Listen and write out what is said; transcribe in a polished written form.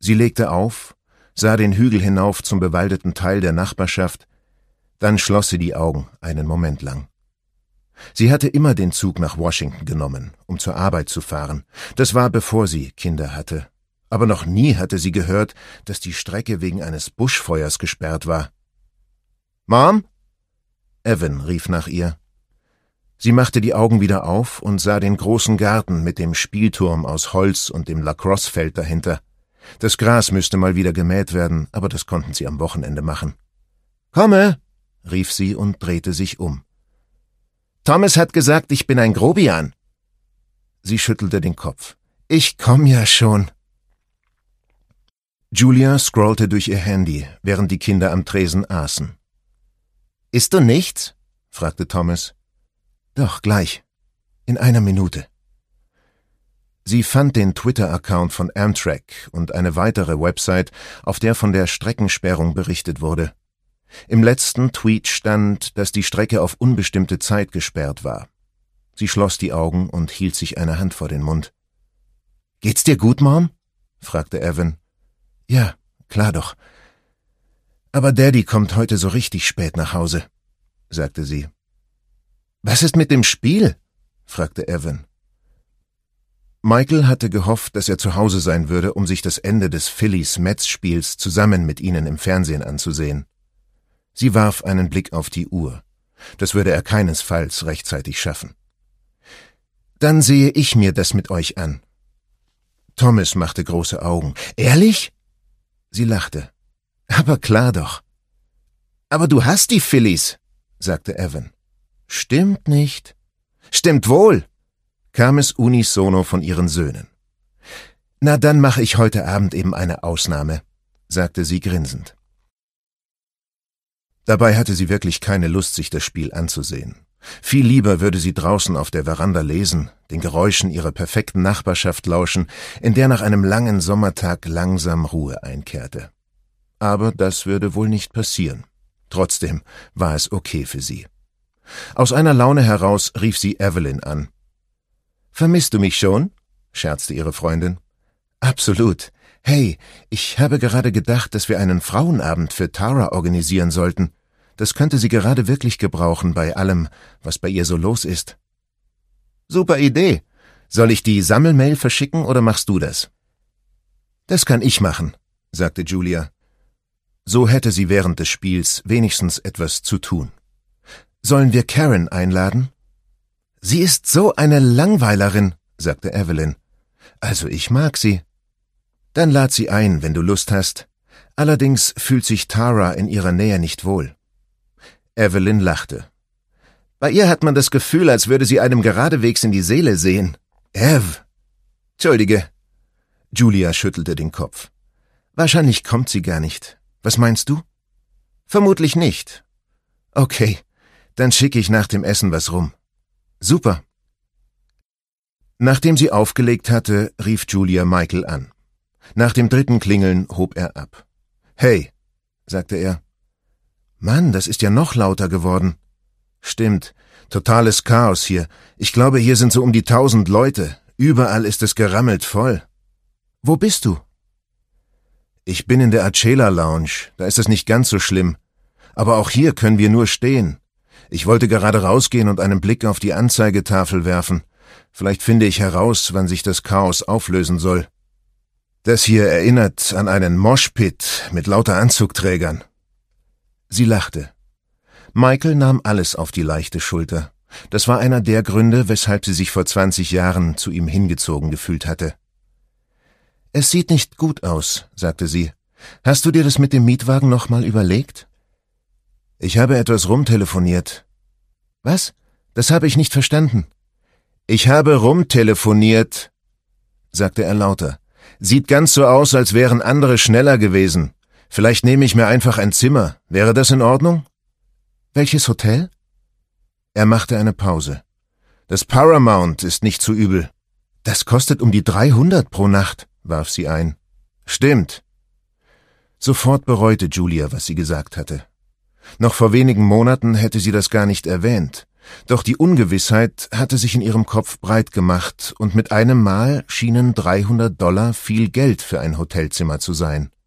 Sie legte auf, sah den Hügel hinauf zum bewaldeten Teil der Nachbarschaft, dann schloss sie die Augen einen Moment lang. Sie hatte immer den Zug nach Washington genommen, um zur Arbeit zu fahren. Das war, bevor sie Kinder hatte. Aber noch nie hatte sie gehört, dass die Strecke wegen eines Buschfeuers gesperrt war. »Mom?« Evan rief nach ihr. Sie machte die Augen wieder auf und sah den großen Garten mit dem Spielturm aus Holz und dem Lacrosse-Feld dahinter. Das Gras müsste mal wieder gemäht werden, aber das konnten sie am Wochenende machen. »Komme«, rief sie und drehte sich um. »Thomas hat gesagt, ich bin ein Grobian.« Sie schüttelte den Kopf. »Ich komm ja schon.« Julia scrollte durch ihr Handy, während die Kinder am Tresen aßen. »Isst du nichts?« fragte Thomas. »Doch, gleich. In einer Minute.« Sie fand den Twitter-Account von Amtrak und eine weitere Website, auf der von der Streckensperrung berichtet wurde. Im letzten Tweet stand, dass die Strecke auf unbestimmte Zeit gesperrt war. Sie schloss die Augen und hielt sich eine Hand vor den Mund. »Geht's dir gut, Mom?« fragte Evan. »Ja, klar doch. Aber Daddy kommt heute so richtig spät nach Hause«, sagte sie. »Was ist mit dem Spiel?« fragte Evan. Michael hatte gehofft, dass er zu Hause sein würde, um sich das Ende des Phillies-Mets-Spiels zusammen mit ihnen im Fernsehen anzusehen. Sie warf einen Blick auf die Uhr. Das würde er keinesfalls rechtzeitig schaffen. »Dann sehe ich mir das mit euch an.« Thomas machte große Augen. »Ehrlich?« Sie lachte. »Aber klar doch.« »Aber du hast die Phillies«, sagte Evan. »Stimmt nicht.« »Stimmt wohl«, kam es unisono von ihren Söhnen. »Na, dann mache ich heute Abend eben eine Ausnahme«, sagte sie grinsend. Dabei hatte sie wirklich keine Lust, sich das Spiel anzusehen. Viel lieber würde sie draußen auf der Veranda lesen, den Geräuschen ihrer perfekten Nachbarschaft lauschen, in der nach einem langen Sommertag langsam Ruhe einkehrte. Aber das würde wohl nicht passieren. Trotzdem war es okay für sie. Aus einer Laune heraus rief sie Evelyn an. »Vermisst du mich schon?« scherzte ihre Freundin. »Absolut. Hey, ich habe gerade gedacht, dass wir einen Frauenabend für Tara organisieren sollten. Das könnte sie gerade wirklich gebrauchen bei allem, was bei ihr so los ist.« »Super Idee. Soll ich die Sammelmail verschicken oder machst du das?« »Das kann ich machen«, sagte Julia. So hätte sie während des Spiels wenigstens etwas zu tun. »Sollen wir Karen einladen?« »Sie ist so eine Langweilerin«, sagte Evelyn. »Also ich mag sie.« »Dann lad sie ein, wenn du Lust hast. Allerdings fühlt sich Tara in ihrer Nähe nicht wohl.« Evelyn lachte. »Bei ihr hat man das Gefühl, als würde sie einem geradewegs in die Seele sehen.« »Ev!« »Entschuldige.« Julia schüttelte den Kopf. »Wahrscheinlich kommt sie gar nicht. Was meinst du?« »Vermutlich nicht.« »Okay, dann schicke ich nach dem Essen was rum.« »Super.« Nachdem sie aufgelegt hatte, rief Julia Michael an. Nach dem dritten Klingeln hob er ab. »Hey«, sagte er. »Mann, das ist ja noch lauter geworden.« »Stimmt, totales Chaos hier. Ich glaube, hier sind so um die 1000 Leute. Überall ist es gerammelt voll.« »Wo bist du?« »Ich bin in der Acela Lounge. Da ist es nicht ganz so schlimm. Aber auch hier können wir nur stehen. Ich wollte gerade rausgehen und einen Blick auf die Anzeigetafel werfen. Vielleicht finde ich heraus, wann sich das Chaos auflösen soll. Das hier erinnert an einen Moshpit mit lauter Anzugträgern.« Sie lachte. Michael nahm alles auf die leichte Schulter. Das war einer der Gründe, weshalb sie sich vor 20 Jahren zu ihm hingezogen gefühlt hatte. »Es sieht nicht gut aus«, sagte sie. »Hast du dir das mit dem Mietwagen noch mal überlegt?« »Ich habe etwas rumtelefoniert.« »Was? Das habe ich nicht verstanden.« »Ich habe rumtelefoniert«, sagte er lauter. »Sieht ganz so aus, als wären andere schneller gewesen. Vielleicht nehme ich mir einfach ein Zimmer. Wäre das in Ordnung?« »Welches Hotel?« Er machte eine Pause. »Das Paramount ist nicht zu übel.« »Das kostet um die 300 pro Nacht«, warf sie ein. »Stimmt.« Sofort bereute Julia, was sie gesagt hatte. Noch vor wenigen Monaten hätte sie das gar nicht erwähnt. Doch die Ungewissheit hatte sich in ihrem Kopf breit gemacht, und mit einem Mal schienen $300 viel Geld für ein Hotelzimmer zu sein.